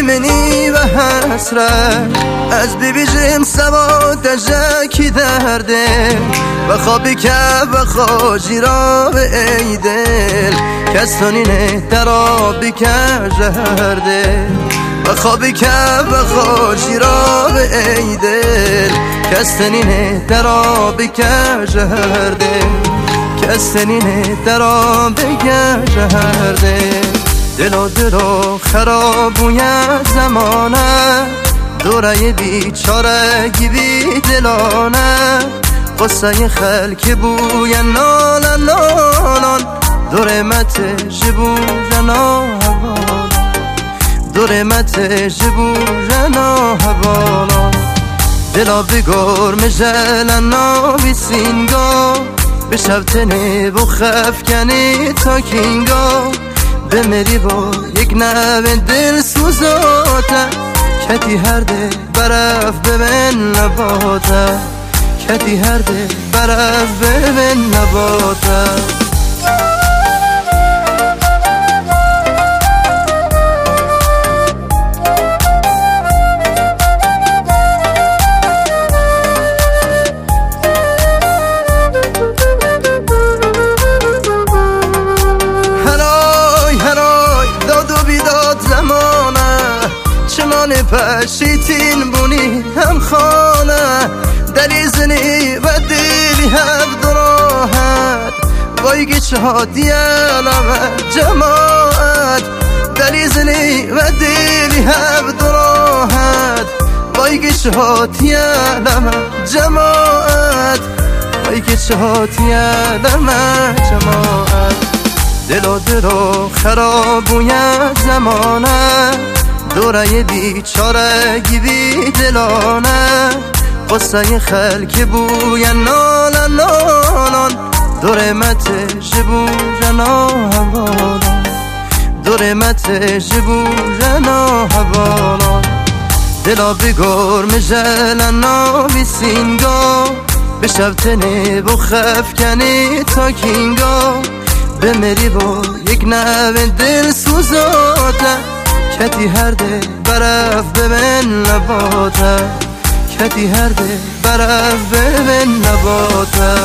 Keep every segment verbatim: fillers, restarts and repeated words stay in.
منی و حسرت از بیبیجم سواد جکی درده و خوابی که و خوشی را به ای دل کسانی نه درابی که جهرده و خوابی که و خوشی را به ای دل کسانی نه درابی که جهرده کسانی نه درابی که جهرده دلو دلو خرابوی زمانه دوره بیچارگی بی دلانه قصه خلک بوی نالان نالان دوره مت جبو جنا هوالا دوره مت جبو جنا هوالا دلا بگور مجلن ناوی سینگا بشب تنه بو خفکنی تا کینگا بمیری با یک نوه دل سوزاته کتی هر ده برف ببین نباته کتی هر ده برف ببین نباته چمان پشیتین بونی هم خانه دلیزنی و دیلی هم دراحت وای گیچه ها دیالم جماعت دلیزنی و دیلی هم دراحت وای گیچه ها دیالم جماعت وای گیچه ها دیالم جماعت دلو دلو خرابوی زمانه دوره بیچارگی بی دلانه قصه خلک بوی نالان نالان دوره مت جبو جنا هوالا دوره مت جبو جنا هوالا دلا بگور مجلن ناوی سینگا بشب تنه بو خفکنی تا کینگا بمیری با یک نوه دل سوزاته کتی هر ده برف ببین نباته کتی هر ده برف ببین نباته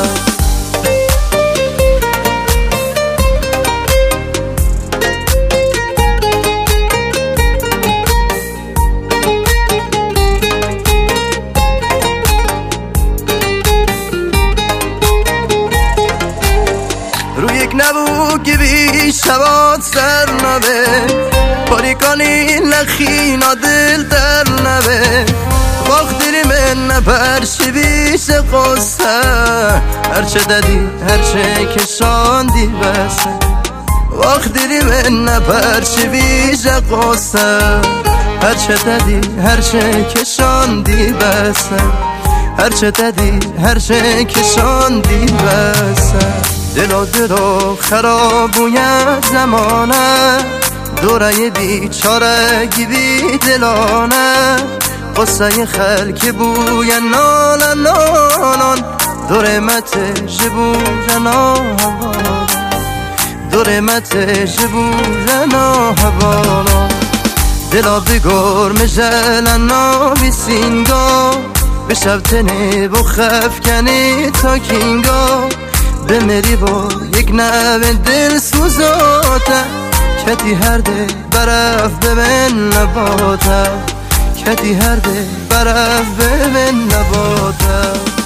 رو یک نبو که بی شبات سر نبه پاریکانی لخینا دل در نبه وقت دری من نپرشی بیش قصه هرچه دادی هرچه کشاندی بسه وقت دری من نپرشی بیش قصه هرچه دادی هرچه کشاندی بسه هرچه دادی هرچه کشاندی بسه دلو دلو خرابوی زمانه دوره بیچارگی بی دلانه قصه خلک بوی نالان نالان دوره مت جبو جنا هوالا دوره مت جبو جنا هوالا دلا بگور مجلن ناوی سینگا بشب تنه بو خفکنی تا کینگا بمیری با یک نوه دل سوزاته کتی هر ده برف ببین نباته کتی هر ده برف ببین نباته